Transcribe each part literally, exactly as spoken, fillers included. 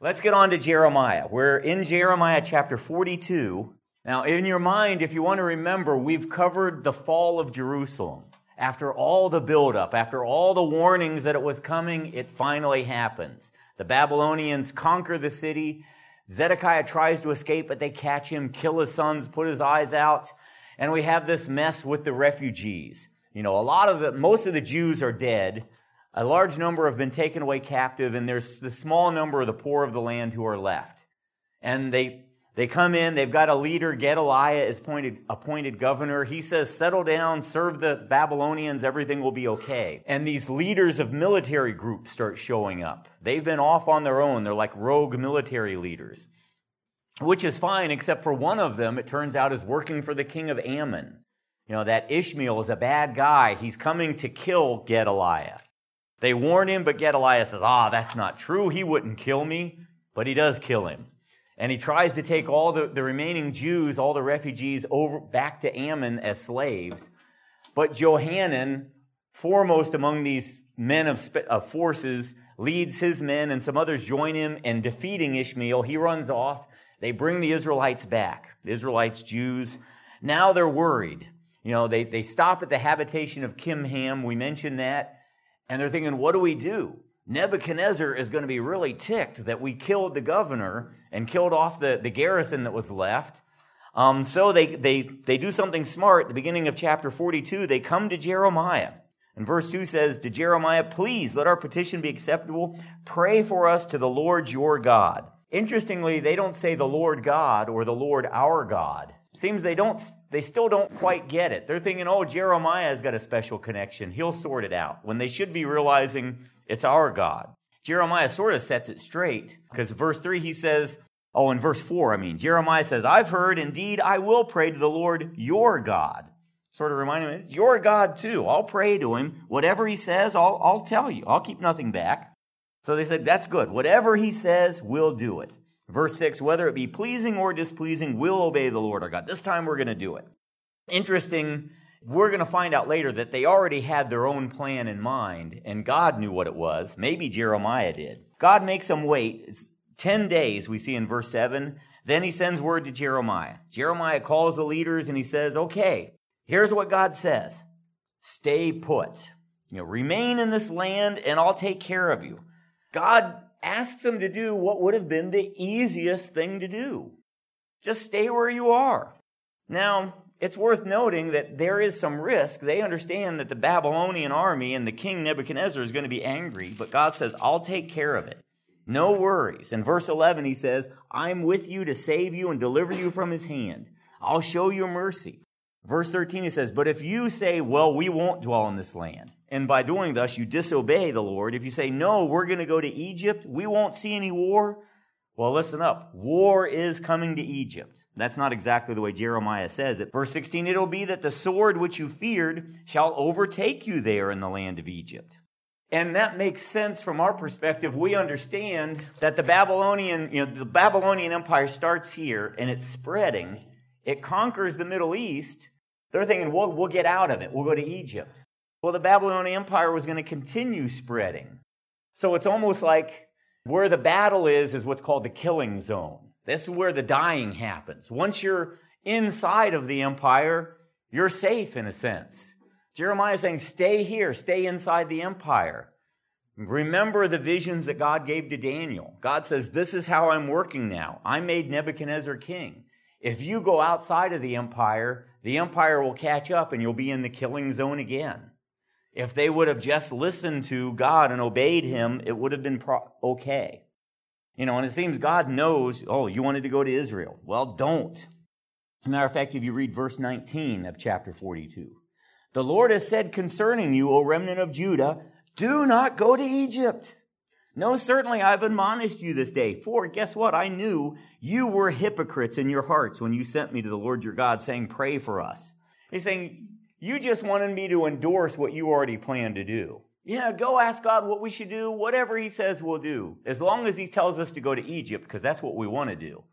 Let's get on to Jeremiah. We're in Jeremiah chapter forty-two. Now, in your mind, if you want to remember, we've covered the fall of Jerusalem. After all the buildup, after all the warnings that it was coming, it finally happens. The Babylonians conquer the city. Zedekiah tries to escape, but they catch him, kill his sons, put his eyes out. And we have this mess with the refugees. You know, a lot of the, most of the Jews are dead. A large number have been taken away captive, and there's the small number of the poor of the land who are left. And they they come in, they've got a leader, Gedaliah is appointed, appointed governor. He says, settle down, serve the Babylonians, everything will be okay. And these leaders of military groups start showing up. They've been off on their own. They're like rogue military leaders, which is fine, except for one of them, it turns out, is working for the king of Ammon. You know, that Ishmael is a bad guy. He's coming to kill Gedaliah. They warn him, but Gedaliah says, ah, that's not true. He wouldn't kill me, but he does kill him. And he tries to take all the, the remaining Jews, all the refugees, over back to Ammon as slaves. But Johanan, foremost among these men of, of forces, leads his men, and some others join him in defeating Ishmael. He runs off. They bring the Israelites back, the Israelites, Jews. Now they're worried. You know, they, they stop at the habitation of Kimham. We mentioned that. And they're thinking, what do we do? Nebuchadnezzar is going to be really ticked that we killed the governor and killed off the, the garrison that was left. Um, so they, they, they do something smart. At the beginning of chapter forty-two, they come to Jeremiah. And verse two says, to Jeremiah, please let our petition be acceptable. Pray for us to the Lord your God. Interestingly, they don't say the Lord God or the Lord our God. It seems they don't, they still don't quite get it. They're thinking, oh, Jeremiah's got a special connection. He'll sort it out. When they should be realizing it's our God. Jeremiah sort of sets it straight, because verse three, he says, oh, in verse four, I mean, Jeremiah says, I've heard, indeed, I will pray to the Lord your God. Sort of reminding him, it's your God too. I'll pray to him. Whatever he says, I'll, I'll tell you. I'll keep nothing back. So they said, that's good. Whatever he says, we'll do it. Verse six, whether it be pleasing or displeasing, we'll obey the Lord our God. This time we're going to do it. Interesting, we're going to find out later that they already had their own plan in mind, and God knew what it was. Maybe Jeremiah did. God makes them wait. It's ten days, we see in verse seven. Then he sends word to Jeremiah. Jeremiah calls the leaders and he says, okay, here's what God says. Stay put. You know, remain in this land and I'll take care of you. God asks them to do what would have been the easiest thing to do. Just stay where you are. Now, it's worth noting that there is some risk. They understand that the Babylonian army and the king Nebuchadnezzar is going to be angry, but God says, I'll take care of it. No worries. In verse eleven, he says, I'm with you to save you and deliver you from his hand. I'll show you mercy. Verse thirteen, he says, but if you say, well, we won't dwell in this land, and by doing thus you disobey the Lord, if you say, no, we're going to go to Egypt, we won't see any war, well, listen up. War is coming to Egypt. That's not exactly the way Jeremiah says it. Verse sixteen, it'll be that the sword which you feared shall overtake you there in the land of Egypt. And that makes sense from our perspective. We understand that the Babylonian, you know, the Babylonian Empire starts here and it's spreading. It conquers the Middle East. They're thinking, well, we'll get out of it. We'll go to Egypt. Well, the Babylonian Empire was going to continue spreading. So it's almost like where the battle is, is what's called the killing zone. This is where the dying happens. Once you're inside of the empire, you're safe in a sense. Jeremiah is saying, stay here, stay inside the empire. Remember the visions that God gave to Daniel. God says, this is how I'm working now. I made Nebuchadnezzar king. If you go outside of the empire, the empire will catch up and you'll be in the killing zone again. If they would have just listened to God and obeyed him, it would have been pro- okay. You know, and it seems God knows, oh, you wanted to go to Israel. Well, don't. As a matter of fact, if you read verse nineteen of chapter forty-two, the Lord has said concerning you, O remnant of Judah, do not go to Egypt. No, certainly I've admonished you this day. For guess what? I knew you were hypocrites in your hearts when you sent me to the Lord your God saying, pray for us. He's saying, you just wanted me to endorse what you already planned to do. Yeah, go ask God what we should do. Whatever he says we'll do. As long as he tells us to go to Egypt, because that's what we want to do.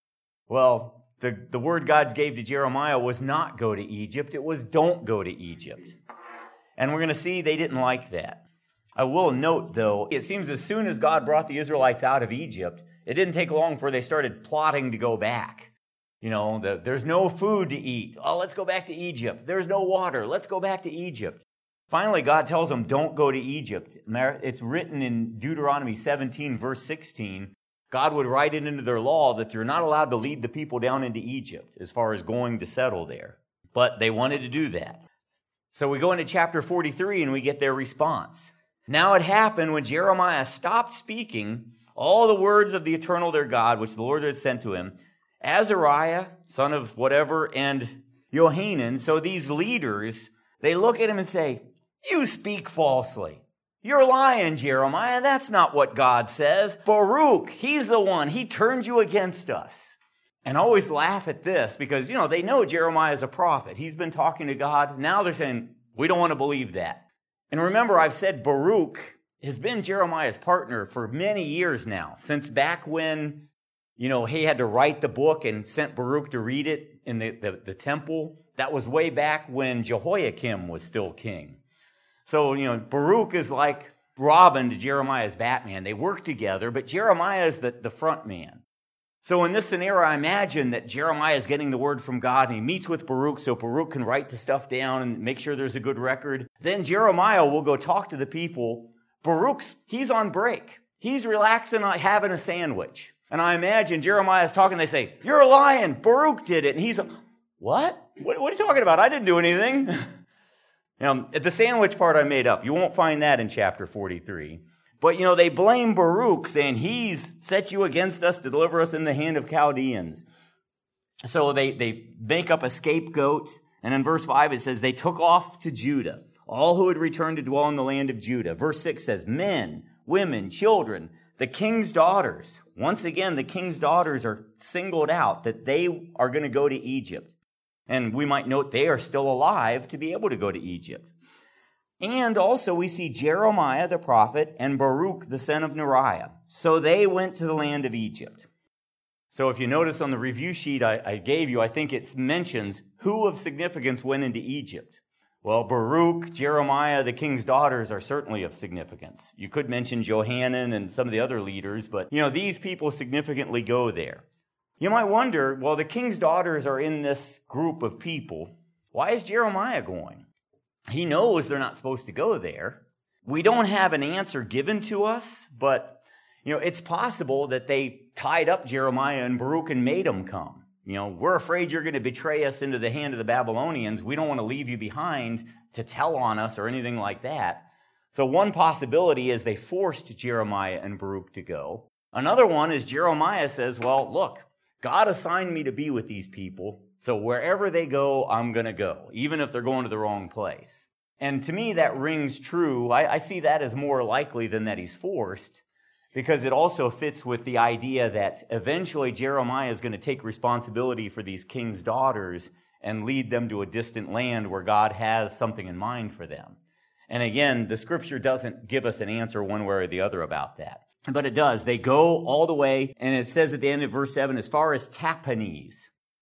Well, the, the word God gave to Jeremiah was not go to Egypt. It was don't go to Egypt. And we're going to see they didn't like that. I will note, though, it seems as soon as God brought the Israelites out of Egypt, it didn't take long before they started plotting to go back. You know, the, there's no food to eat. Oh, let's go back to Egypt. There's no water. Let's go back to Egypt. Finally, God tells them, don't go to Egypt. It's written in Deuteronomy seventeen, verse sixteen. God would write it into their law that they're not allowed to lead the people down into Egypt as far as going to settle there. But they wanted to do that. So we go into chapter forty-three and we get their response. Now it happened when Jeremiah stopped speaking all the words of the eternal their God, which the Lord had sent to him, Azariah, son of whatever, and Johanan. So these leaders, they look at him and say, you speak falsely. You're lying, Jeremiah. That's not what God says. Baruch, he's the one. He turned you against us. And I always laugh at this because, you know, they know Jeremiah is a prophet. He's been talking to God. Now they're saying, we don't want to believe that. And remember, I've said Baruch has been Jeremiah's partner for many years now, since back when, you know, he had to write the book and sent Baruch to read it in the, the, the temple. That was way back when Jehoiakim was still king. So, you know, Baruch is like Robin to Jeremiah's Batman. They work together, but Jeremiah is the, the front man. So in this scenario, I imagine that Jeremiah is getting the word from God, and he meets with Baruch so Baruch can write the stuff down and make sure there's a good record. Then Jeremiah will go talk to the people. Baruch's, he's on break. He's relaxing, having a sandwich. And I imagine Jeremiah's talking, they say, you're lying, Baruch did it. And he's, what? What, what are you talking about? I didn't do anything. You know, the sandwich part I made up. You won't find that in chapter forty-three. But, you know, they blame Baruch, saying he's set you against us to deliver us in the hand of Chaldeans. So they, they make up a scapegoat. And in verse five, it says, they took off to Judah, all who had returned to dwell in the land of Judah. Verse six says, men, women, children, the king's daughters. Once again, the king's daughters are singled out that they are going to go to Egypt. And we might note they are still alive to be able to go to Egypt. And also we see Jeremiah the prophet and Baruch the son of Neriah. So they went to the land of Egypt. So if you notice on the review sheet I, I gave you, I think it mentions who of significance went into Egypt. Well, Baruch, Jeremiah, the king's daughters are certainly of significance. You could mention Johanan and some of the other leaders, but you know, these people significantly go there. You might wonder, well, the king's daughters are in this group of people. Why is Jeremiah going? He knows they're not supposed to go there. We don't have an answer given to us, but, you know, it's possible that they tied up Jeremiah and Baruch and made him come. You know, we're afraid you're going to betray us into the hand of the Babylonians. We don't want to leave you behind to tell on us or anything like that. So one possibility is they forced Jeremiah and Baruch to go. Another one is Jeremiah says, well, look, God assigned me to be with these people, so wherever they go, I'm going to go, even if they're going to the wrong place. And to me, that rings true. I, I see that as more likely than that he's forced, because it also fits with the idea that eventually Jeremiah is going to take responsibility for these king's daughters and lead them to a distant land where God has something in mind for them. And again, the scripture doesn't give us an answer one way or the other about that. But it does. They go all the way, and it says at the end of verse seven, as far as Tahpanhes.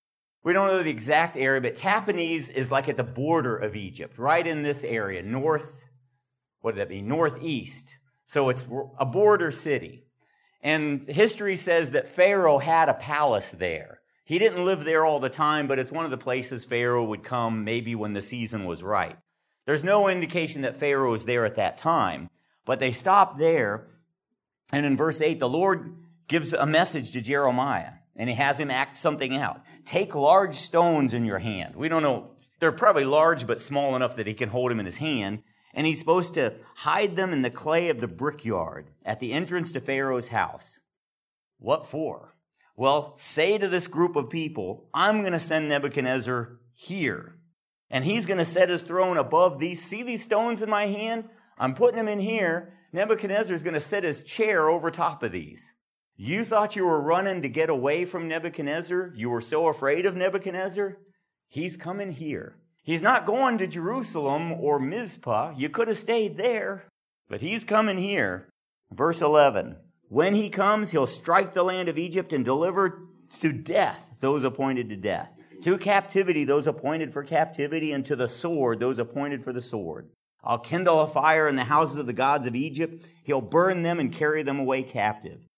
We don't know the exact area, but Tahpanhes is like at the border of Egypt, right in this area, north, what did that mean? Northeast. So it's a border city. And history says that Pharaoh had a palace there. He didn't live there all the time, but it's one of the places Pharaoh would come maybe when the season was right. There's no indication that Pharaoh was there at that time, but they stopped there. And in verse eight, the Lord gives a message to Jeremiah, and he has him act something out. Take large stones in your hand. We don't know. They're probably large, but small enough that he can hold them in his hand. And he's supposed to hide them in the clay of the brickyard at the entrance to Pharaoh's house. What for? Well, say to this group of people, I'm going to send Nebuchadnezzar here. And he's going to set his throne above these. See these stones in my hand? I'm putting them in here. Nebuchadnezzar is going to set his chair over top of these. You thought you were running to get away from Nebuchadnezzar? You were so afraid of Nebuchadnezzar? He's coming here. He's not going to Jerusalem or Mizpah. You could have stayed there, but he's coming here. Verse eleven, when he comes, he'll strike the land of Egypt and deliver to death those appointed to death, to captivity those appointed for captivity, and to the sword those appointed for the sword. I'll kindle a fire in the houses of the gods of Egypt. He'll burn them and carry them away captive.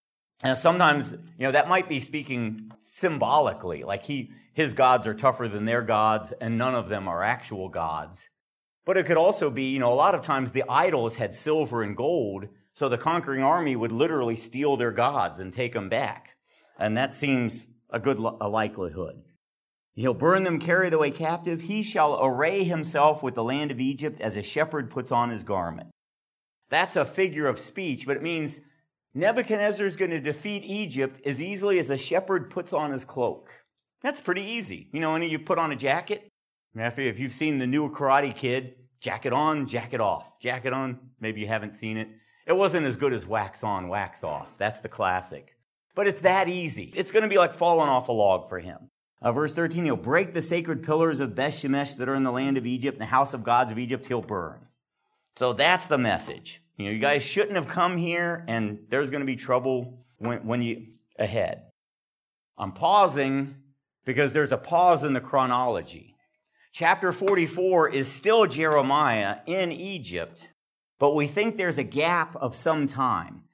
And sometimes, you know, that might be speaking symbolically, like he, his gods are tougher than their gods, and none of them are actual gods. But it could also be, you know, a lot of times the idols had silver and gold, so the conquering army would literally steal their gods and take them back. And that seems a good li- a likelihood. He'll burn them, carry them away captive. He shall array himself with the land of Egypt as a shepherd puts on his garment. That's a figure of speech, but it means Nebuchadnezzar is going to defeat Egypt as easily as a shepherd puts on his cloak. That's pretty easy. You know, when you put on a jacket, if you've seen the new Karate Kid, jacket on, jacket off, jacket on, maybe you haven't seen it. It wasn't as good as wax on, wax off. That's the classic. But it's that easy. It's going to be like falling off a log for him. Uh, verse thirteen, he'll break the sacred pillars of Beth-Shemesh that are in the land of Egypt, and the house of gods of Egypt he'll burn. So that's the message. You know, you guys shouldn't have come here, and there's going to be trouble when, when you ahead. I'm pausing because there's a pause in the chronology. Chapter forty-four is still Jeremiah in Egypt, but we think there's a gap of some time.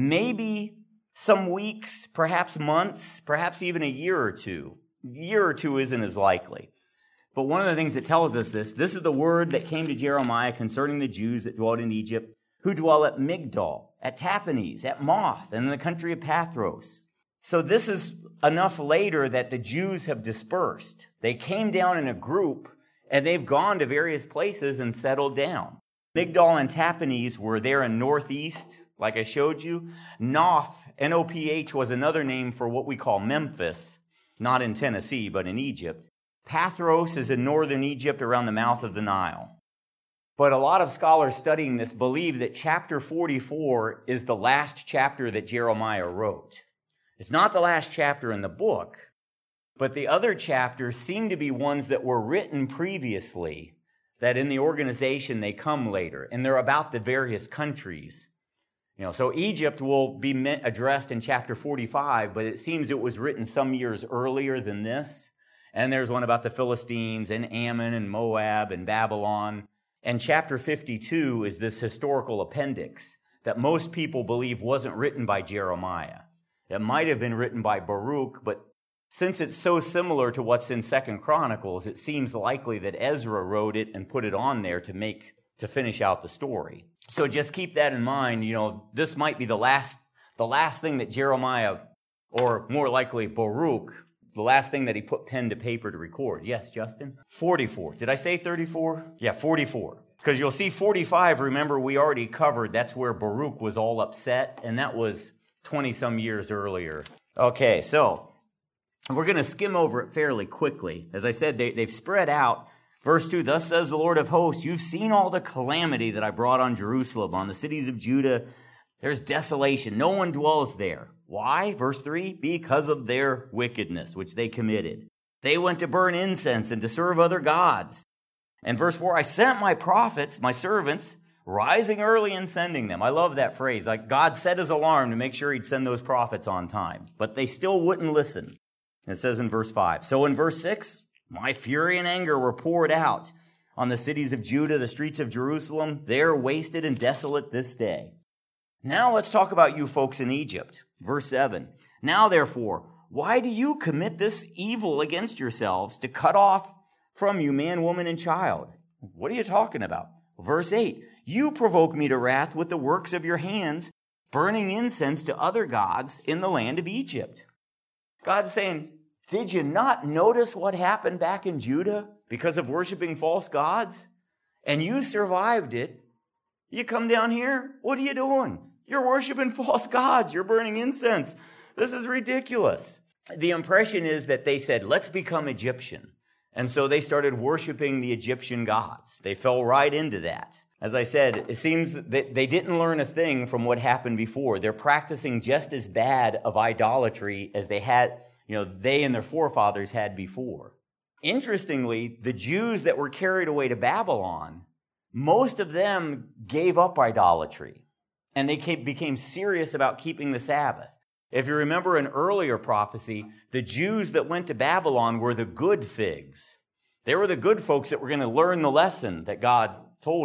Maybe some weeks, perhaps months, perhaps even a year or two. A year or two isn't as likely. But one of the things that tells us this, this is the word that came to Jeremiah concerning the Jews that dwelt in Egypt, who dwell at Migdol, at Tahpanhes, at Moth, and in the country of Pathros. So this is enough later that the Jews have dispersed. They came down in a group, and they've gone to various places and settled down. Migdol and Tahpanhes were there in northeast, like I showed you. Noth, N O P H, was another name for what we call Memphis, not in Tennessee, but in Egypt. Pathros is in northern Egypt around the mouth of the Nile. But a lot of scholars studying this believe that chapter forty-four is the last chapter that Jeremiah wrote. It's not the last chapter in the book, but the other chapters seem to be ones that were written previously, that in the organization they come later, and they're about the various countries. You know, so Egypt will be addressed in chapter forty-five, but it seems it was written some years earlier than this. And there's one about the Philistines and Ammon and Moab and Babylon. And chapter fifty-two is this historical appendix that most people believe wasn't written by Jeremiah. It might have been written by Baruch, but since it's so similar to what's in Second Chronicles, it seems likely that Ezra wrote it and put it on there to make to finish out the story. So just keep that in mind. You know, this might be the last the last thing that Jeremiah, or more likely Baruch, the last thing that he put pen to paper to record. Yes, Justin? forty-four. Did I say thirty-four? Yeah, forty-four. Because you'll see forty-five, remember, we already covered. That's where Baruch was all upset, and that was twenty-some years earlier. Okay, so we're going to skim over it fairly quickly. As I said, they, they've spread out. Verse two, thus says the Lord of hosts, you've seen all the calamity that I brought on Jerusalem, on the cities of Judah. There's desolation. No one dwells there. Why? Verse three, because of their wickedness, which they committed. They went to burn incense and to serve other gods. And verse four, I sent my prophets, my servants, rising early and sending them. I love that phrase. Like God set his alarm to make sure he'd send those prophets on time. But they still wouldn't listen. It says in verse five. So in verse six, my fury and anger were poured out on the cities of Judah, the streets of Jerusalem. They're wasted and desolate this day. Now let's talk about you folks in Egypt. Verse seven, now therefore, why do you commit this evil against yourselves to cut off from you man, woman, and child? What are you talking about? Verse eight, you provoke me to wrath with the works of your hands, burning incense to other gods in the land of Egypt. God's saying, did you not notice what happened back in Judah because of worshiping false gods? And you survived it. You come down here, what are you doing? You're worshiping false gods. You're burning incense. This is ridiculous. The impression is that they said, let's become Egyptian. And so they started worshiping the Egyptian gods. They fell right into that. As I said, it seems that they didn't learn a thing from what happened before. They're practicing just as bad of idolatry as they had, you know, they and their forefathers had before. Interestingly, the Jews that were carried away to Babylon, most of them gave up idolatry. And they became serious about keeping the Sabbath. If you remember an earlier prophecy, the Jews that went to Babylon were the good figs. They were the good folks that were going to learn the lesson that God told them.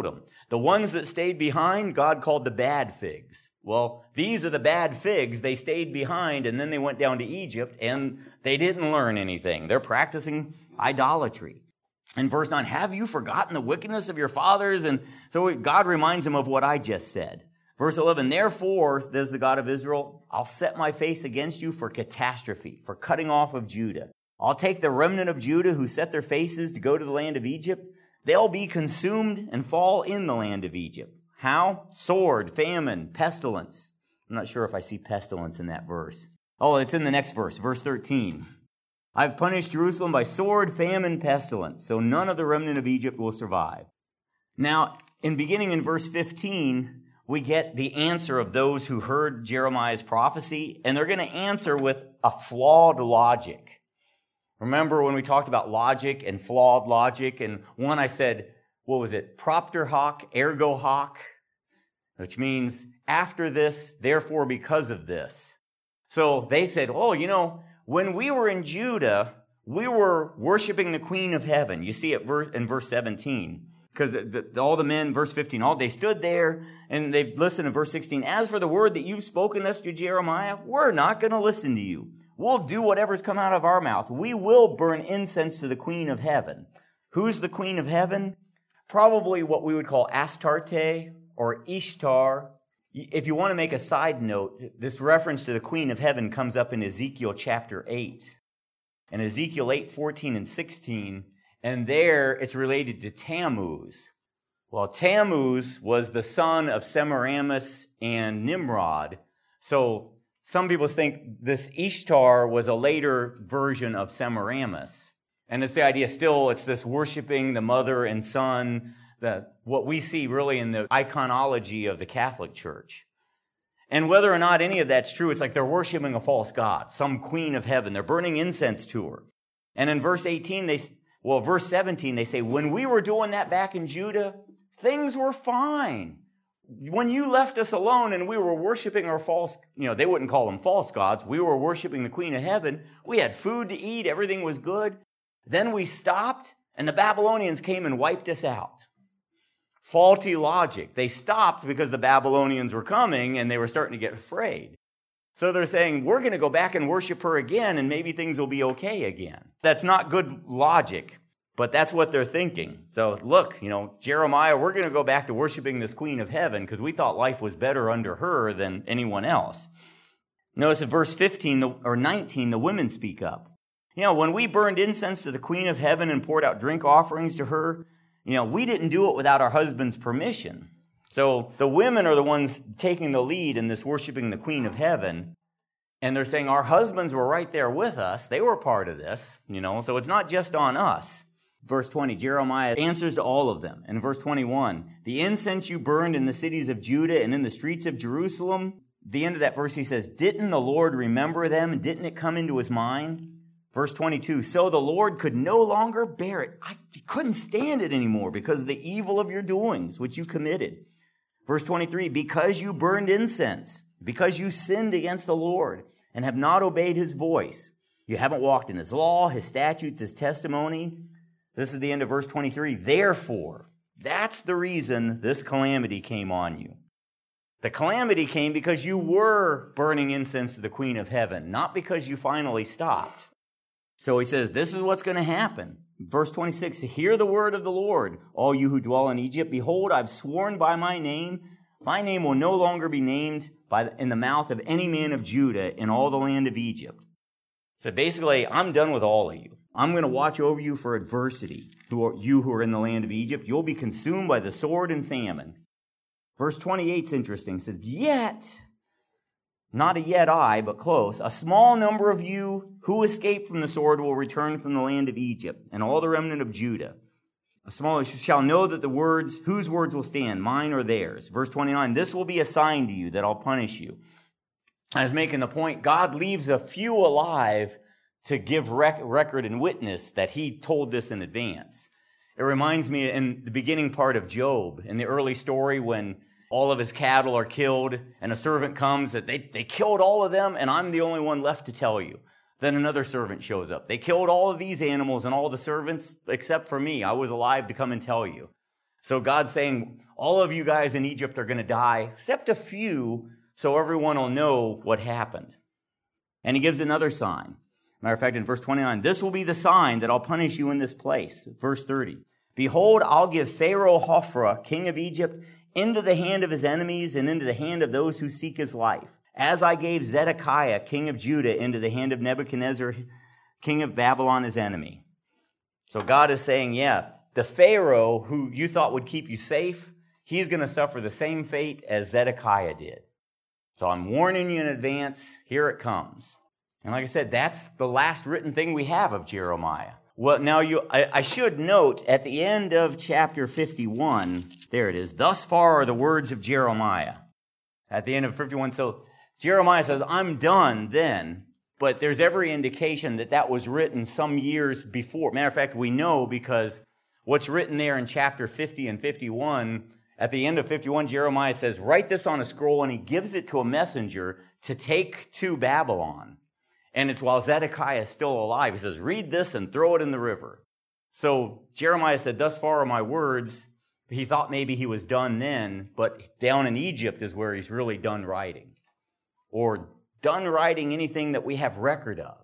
The ones that stayed behind, God called the bad figs. Well, these are the bad figs. They stayed behind, and then they went down to Egypt, and they didn't learn anything. They're practicing idolatry. In verse nine, have you forgotten the wickedness of your fathers? And so God reminds him of what I just said. Verse eleven, therefore, says the God of Israel, I'll set my face against you for catastrophe, for cutting off of Judah. I'll take the remnant of Judah who set their faces to go to the land of Egypt. They'll be consumed and fall in the land of Egypt. How? Sword, famine, pestilence. I'm not sure if I see pestilence in that verse. Oh, it's in the next verse, verse thirteen. I've punished Jerusalem by sword, famine, pestilence, so none of the remnant of Egypt will survive. Now, in beginning in verse fifteen, we get the answer of those who heard Jeremiah's prophecy, and they're going to answer with a flawed logic. Remember when we talked about logic and flawed logic, and one I said, what was it? Propter hoc, ergo hoc, which means after this, therefore because of this. So they said, oh, you know, when we were in Judah, we were worshiping the Queen of Heaven. You see it in verse seventeen. Because all the men, verse fifteen, all they stood there and they listened in verse sixteen. As for the word that you've spoken us to Jeremiah, we're not going to listen to you. We'll do whatever's come out of our mouth. We will burn incense to the Queen of Heaven. Who's the Queen of Heaven? Probably what we would call Astarte or Ishtar. If you want to make a side note, this reference to the Queen of Heaven comes up in Ezekiel chapter eight. In Ezekiel eight, fourteen, and sixteen, and there it's related to Tammuz. Well, Tammuz was the son of Semiramis and Nimrod. So some people think this Ishtar was a later version of Semiramis. And it's the idea still, it's this worshiping the mother and son, the, what we see really in the iconology of the Catholic Church. And whether or not any of that's true, it's like they're worshiping a false god, some queen of heaven. They're burning incense to her. And in verse eighteen, they, well, verse seventeen, they say, when we were doing that back in Judah, things were fine. When you left us alone and we were worshiping our false, you know, they wouldn't call them false gods. We were worshiping the Queen of Heaven. We had food to eat. Everything was good. Then we stopped and the Babylonians came and wiped us out. Faulty logic. They stopped because the Babylonians were coming and they were starting to get afraid. So they're saying, we're going to go back and worship her again and maybe things will be okay again. That's not good logic, but that's what they're thinking. So look, you know, Jeremiah, we're going to go back to worshiping this Queen of Heaven because we thought life was better under her than anyone else. Notice in verse fifteen or nineteen, the women speak up. You know, when we burned incense to the Queen of Heaven and poured out drink offerings to her, you know, we didn't do it without our husband's permission. So the women are the ones taking the lead in this worshiping the Queen of Heaven. And they're saying our husbands were right there with us. They were part of this, you know, so it's not just on us. Verse twenty, Jeremiah answers to all of them. In verse twenty-one, the incense you burned in the cities of Judah and in the streets of Jerusalem. The end of that verse, he says, didn't the Lord remember them? Didn't it come into his mind? Verse twenty-two, so the Lord could no longer bear it. I couldn't stand it anymore because of the evil of your doings, which you committed. Verse twenty-three, because you burned incense, because you sinned against the Lord and have not obeyed his voice. You haven't walked in his law, his statutes, his testimony. This is the end of verse twenty-three. Therefore, that's the reason this calamity came on you. The calamity came because you were burning incense to the Queen of Heaven, not because you finally stopped. So he says, this is what's going to happen. Verse twenty-six, hear the word of the Lord, all you who dwell in Egypt. Behold, I've sworn by my name. My name will no longer be named by the, in the mouth of any man of Judah in all the land of Egypt. So basically, I'm done with all of you. I'm going to watch over you for adversity, who are, you who are in the land of Egypt. You'll be consumed by the sword and famine. Verse twenty-eight is interesting. It says, yet, not a yet I, but close, a small number of you who escaped from the sword will return from the land of Egypt, and all the remnant of Judah. A small shall know that the words, whose words will stand, mine or theirs. Verse twenty-nine, this will be a sign to you that I'll punish you. I was making the point, God leaves a few alive to give rec- record and witness that he told this in advance. It reminds me in the beginning part of Job, in the early story when all of his cattle are killed and a servant comes that they, they killed all of them and I'm the only one left to tell you. Then another servant shows up. They killed all of these animals and all the servants except for me. I was alive to come and tell you. So God's saying, all of you guys in Egypt are going to die, except a few, so everyone will know what happened. And he gives another sign. Matter of fact, in verse twenty-nine, this will be the sign that I'll punish you in this place. Verse thirty, behold, I'll give Pharaoh Hophra, king of Egypt, into the hand of his enemies and into the hand of those who seek his life, as I gave Zedekiah, king of Judah, into the hand of Nebuchadnezzar, king of Babylon, his enemy. So God is saying, yeah, the Pharaoh who you thought would keep you safe, he's going to suffer the same fate as Zedekiah did. So I'm warning you in advance, here it comes. And like I said, that's the last written thing we have of Jeremiah. Well, now you, I, I should note at the end of chapter fifty-one, there it is, thus far are the words of Jeremiah. At the end of fifty-one, so Jeremiah says, I'm done then, but there's every indication that that was written some years before. Matter of fact, we know because what's written there in chapter fifty and fifty-one, at the end of fifty-one, Jeremiah says, write this on a scroll, and he gives it to a messenger to take to Babylon. And it's while Zedekiah is still alive. He says, read this and throw it in the river. So Jeremiah said, thus far are my words. He thought maybe he was done then, but down in Egypt is where he's really done writing. Or done writing anything that we have record of.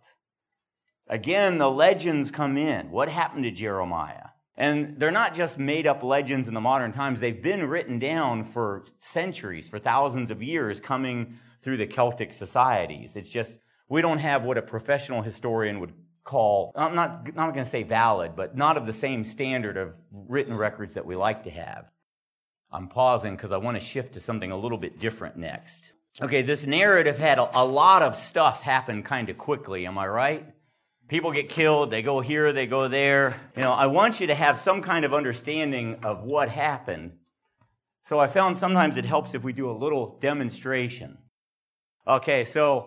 Again, the legends come in. What happened to Jeremiah? And they're not just made-up legends in the modern times. They've been written down for centuries, for thousands of years, coming through the Celtic societies. It's just, we don't have what a professional historian would call, I'm not, I'm not going to say valid, but not of the same standard of written records that we like to have. I'm pausing because I want to shift to something a little bit different next. Okay, this narrative had a, a lot of stuff happen kind of quickly, am I right? People get killed, they go here, they go there. You know, I want you to have some kind of understanding of what happened. So I found sometimes it helps if we do a little demonstration. Okay, so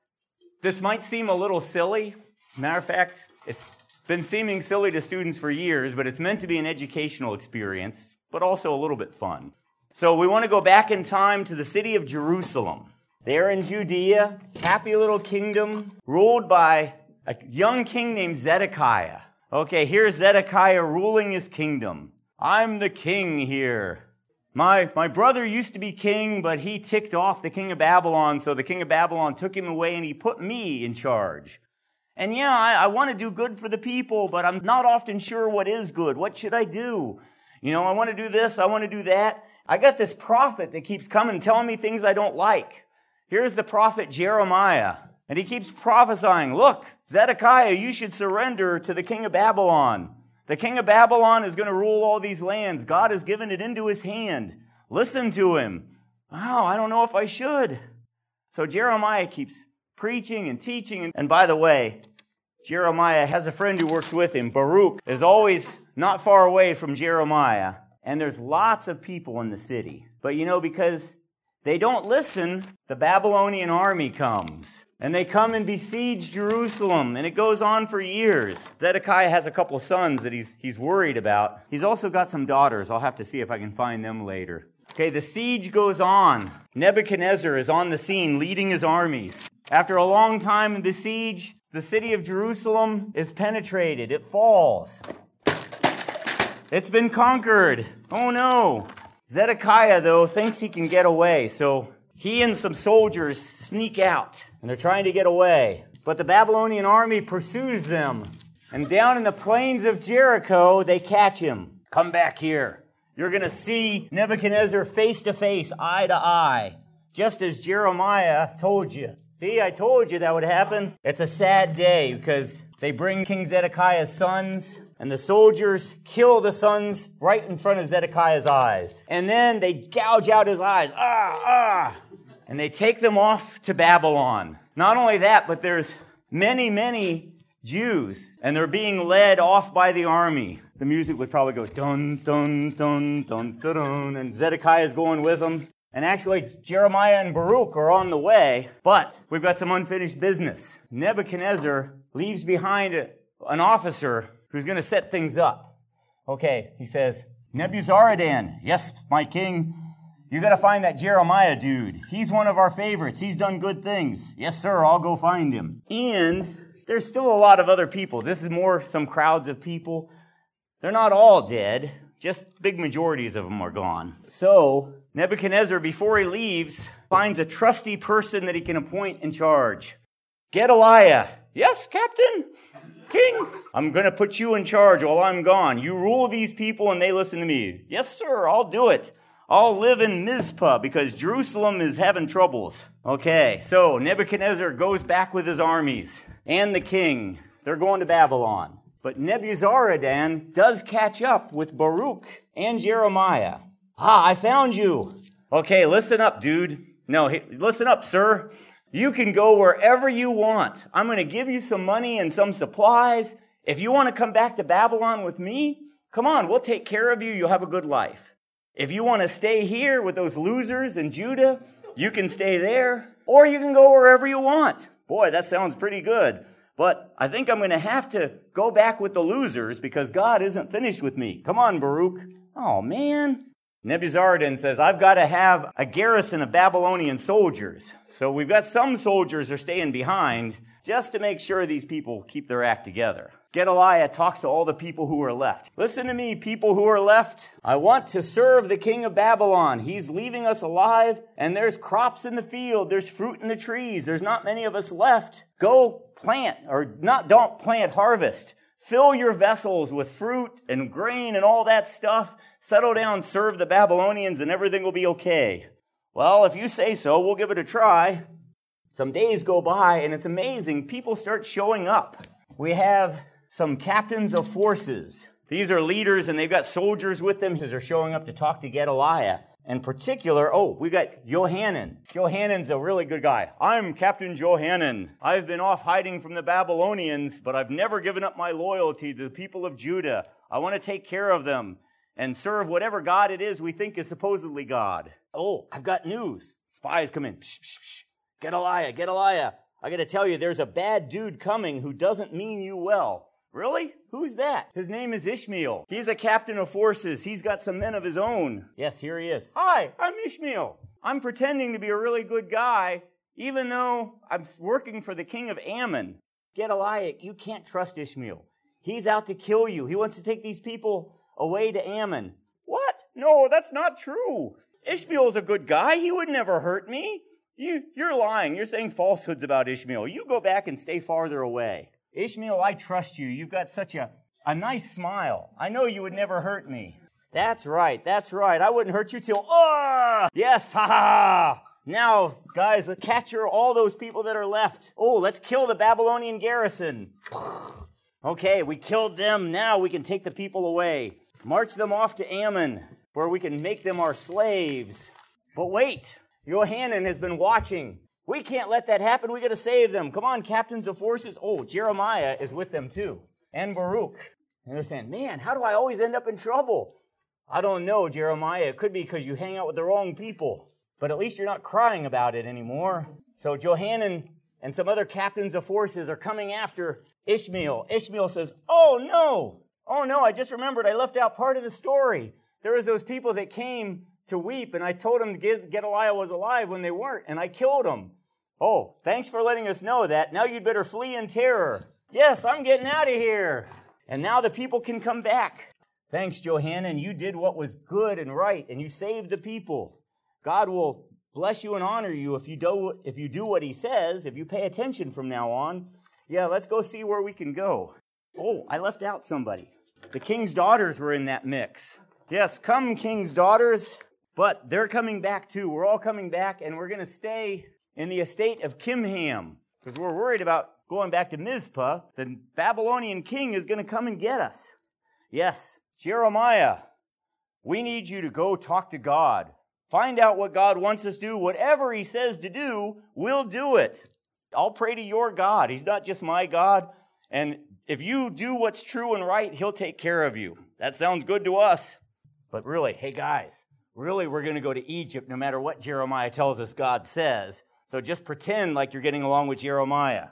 this might seem a little silly. Matter of fact, it's been seeming silly to students for years, but it's meant to be an educational experience, but also a little bit fun. So we want to go back in time to the city of Jerusalem. There in Judea, happy little kingdom, ruled by a young king named Zedekiah. Okay, here's Zedekiah ruling his kingdom. I'm the king here. My, my brother used to be king, but he ticked off the king of Babylon, so the king of Babylon took him away and he put me in charge. And yeah, I, I want to do good for the people, but I'm not often sure what is good. What should I do? You know, I want to do this, I want to do that. I got this prophet that keeps coming telling me things I don't like. Here's the prophet Jeremiah, and he keeps prophesying, look, Zedekiah, you should surrender to the king of Babylon. The king of Babylon is going to rule all these lands. God has given it into his hand. Listen to him. Oh, I don't know if I should. So Jeremiah keeps preaching and teaching. And by the way, Jeremiah has a friend who works with him. Baruch is always not far away from Jeremiah. And there's lots of people in the city. But you know, because they don't listen, the Babylonian army comes. And they come and besiege Jerusalem, and it goes on for years. Zedekiah has a couple of sons that he's, he's worried about. He's also got some daughters. I'll have to see if I can find them later. Okay, the siege goes on. Nebuchadnezzar is on the scene leading his armies. After a long time in the siege, the city of Jerusalem is penetrated. It falls. It's been conquered. Oh no. Zedekiah, though, thinks he can get away, so he and some soldiers sneak out, and they're trying to get away. But the Babylonian army pursues them, and down in the plains of Jericho, they catch him. Come back here. You're going to see Nebuchadnezzar face to face, eye to eye, just as Jeremiah told you. See, I told you that would happen. It's a sad day because they bring King Zedekiah's sons, and the soldiers kill the sons right in front of Zedekiah's eyes. And then they gouge out his eyes. Ah, ah. And they take them off to Babylon. Not only that, but there's many, many Jews, and they're being led off by the army. The music would probably go dun, dun, dun, dun, dun, dun, and Zedekiah is going with them. And actually, Jeremiah and Baruch are on the way, but we've got some unfinished business. Nebuchadnezzar leaves behind a, an officer who's going to set things up. Okay, he says, Nebuzaradan, yes, my king, you got to find that Jeremiah dude. He's one of our favorites. He's done good things. Yes, sir, I'll go find him. And there's still a lot of other people. This is more some crowds of people. They're not all dead. Just big majorities of them are gone. So Nebuchadnezzar, before he leaves, finds a trusty person that he can appoint in charge. Gedaliah. Yes, Captain? King? I'm going to put you in charge while I'm gone. You rule these people and they listen to me. Yes, sir, I'll do it. I'll live in Mizpah because Jerusalem is having troubles. Okay, so Nebuchadnezzar goes back with his armies and the king. They're going to Babylon. But Nebuzaradan does catch up with Baruch and Jeremiah. Ah, I found you. Okay, listen up, dude. No, hey, listen up, sir. You can go wherever you want. I'm going to give you some money and some supplies. If you want to come back to Babylon with me, come on, we'll take care of you. You'll have a good life. If you want to stay here with those losers in Judah, you can stay there, or you can go wherever you want. Boy, that sounds pretty good. But I think I'm going to have to go back with the losers because God isn't finished with me. Come on, Baruch. Oh, man. Nebuzaradan says, I've got to have a garrison of Babylonian soldiers. So we've got some soldiers are staying behind just to make sure these people keep their act together. Gedaliah talks to all the people who are left. Listen to me, people who are left. I want to serve the king of Babylon. He's leaving us alive, and there's crops in the field. There's fruit in the trees. There's not many of us left. Go plant, or not, don't plant, harvest. Fill your vessels with fruit and grain and all that stuff. Settle down, serve the Babylonians, and everything will be okay. Well, if you say so, we'll give it a try. Some days go by, and it's amazing. People start showing up. We have some captains of forces. These are leaders, and they've got soldiers with them because they're showing up to talk to Gedaliah. In particular, oh, we got Johanan. Johanan's a really good guy. I'm Captain Johanan. I've been off hiding from the Babylonians, but I've never given up my loyalty to the people of Judah. I want to take care of them and serve whatever God it is we think is supposedly God. Oh, I've got news. Spies come in. Psh, psh, psh. Gedaliah, Gedaliah. I got to tell you, there's a bad dude coming who doesn't mean you well. Really? Who's that? His name is Ishmael. He's a captain of forces. He's got some men of his own. Yes, here he is. Hi, I'm Ishmael. I'm pretending to be a really good guy, even though I'm working for the king of Ammon. Gedaliah, you can't trust Ishmael. He's out to kill you. He wants to take these people away to Ammon. What? No, that's not true. Ishmael's a good guy. He would never hurt me. You, you're lying. You're saying falsehoods about Ishmael. You go back and stay farther away. Ishmael, I trust you. You've got such a, a nice smile. I know you would never hurt me. That's right. That's right. I wouldn't hurt you till, oh, yes, ha ha. Now, guys, capture all those people that are left. Oh, let's kill the Babylonian garrison. Okay, we killed them. Now we can take the people away. March them off to Ammon, where we can make them our slaves. But wait, Johanan has been watching. We can't let that happen. We got to save them. Come on, captains of forces. Oh, Jeremiah is with them too. And Baruch. And they're saying, man, how do I always end up in trouble? I don't know, Jeremiah. It could be because you hang out with the wrong people. But at least you're not crying about it anymore. So Johanan and some other captains of forces are coming after Ishmael. Ishmael says, oh, no. Oh, no, I just remembered I left out part of the story. There was those people that came to weep, and I told them Gedaliah was alive when they weren't, and I killed them. Oh, thanks for letting us know that. Now you'd better flee in terror. Yes, I'm getting out of here. And now the people can come back. Thanks, Johanan. You did what was good and right, and you saved the people. God will bless you and honor you if you do, if you do what he says, if you pay attention from now on. Yeah, let's go see where we can go. Oh, I left out somebody. The king's daughters were in that mix. Yes, come, king's daughters. But they're coming back too. We're all coming back, and we're going to stay in the estate of Kimham because we're worried about going back to Mizpah. The Babylonian king is going to come and get us. Yes, Jeremiah, we need you to go talk to God. Find out what God wants us to do. Whatever he says to do, we'll do it. I'll pray to your God. He's not just my God. And if you do what's true and right, he'll take care of you. That sounds good to us. But really, hey guys, really we're going to go to Egypt no matter what Jeremiah tells us God says. So just pretend like you're getting along with Jeremiah.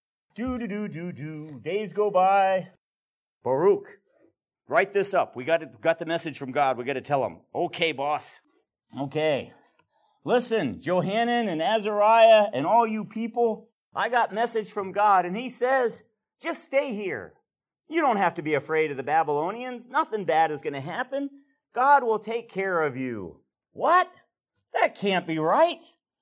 Do-do-do-do-do. Days go by. Baruch, write this up. We got, it, got the message from God. We got to tell him. Okay, boss. Okay. Listen, Johanan and Azariah and all you people, I got message from God, and he says, just stay here. You don't have to be afraid of the Babylonians. Nothing bad is going to happen. God will take care of you. What? That can't be right.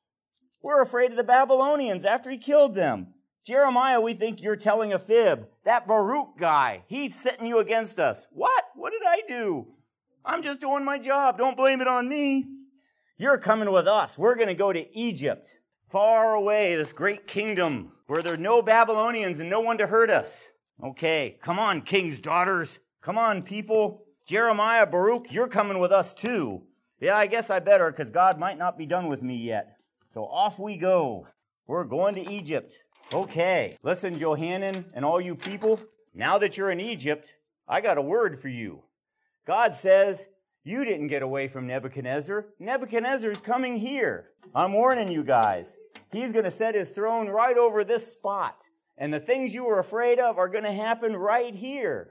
We're afraid of the Babylonians after he killed them. Jeremiah, we think you're telling a fib. That Baruch guy, he's setting you against us. What? What did I do? I'm just doing my job. Don't blame it on me. You're coming with us. We're going to go to Egypt, far away, this great kingdom where there are no Babylonians and no one to hurt us. Okay, come on, king's daughters. Come on, people. Jeremiah, Baruch, you're coming with us too. Yeah, I guess I better, because God might not be done with me yet. So off we go. We're going to Egypt. Okay, listen, Johanan and all you people, now that you're in Egypt, I got a word for you. God says, you didn't get away from Nebuchadnezzar. Nebuchadnezzar's coming here. I'm warning you guys. He's going to set his throne right over this spot. And the things you were afraid of are going to happen right here.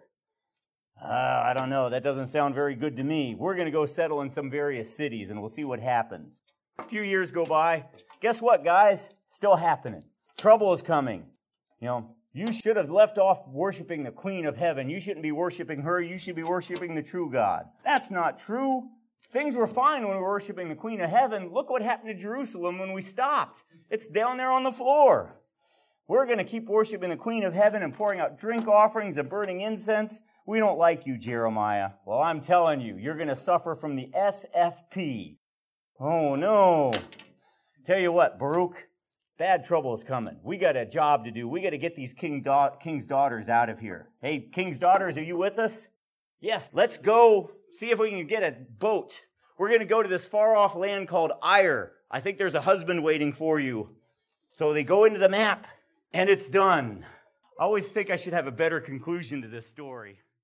Uh, I don't know. That doesn't sound very good to me. We're going to go settle in some various cities, and we'll see what happens. A few years go by. Guess what, guys? Still happening. Trouble is coming. You know, you should have left off worshiping the Queen of Heaven. You shouldn't be worshiping her. You should be worshiping the true God. That's not true. Things were fine when we were worshiping the Queen of Heaven. Look what happened to Jerusalem when we stopped. It's down there on the floor. We're going to keep worshiping the Queen of Heaven and pouring out drink offerings and burning incense. We don't like you, Jeremiah. Well, I'm telling you, you're going to suffer from the S F P. Oh, no. Tell you what, Baruch, bad trouble is coming. We got a job to do. We got to get these king da- king's daughters out of here. Hey, king's daughters, are you with us? Yes, let's go see if we can get a boat. We're going to go to this far-off land called Ir. I think there's a husband waiting for you. So they go into the map, and it's done. I always think I should have a better conclusion to this story.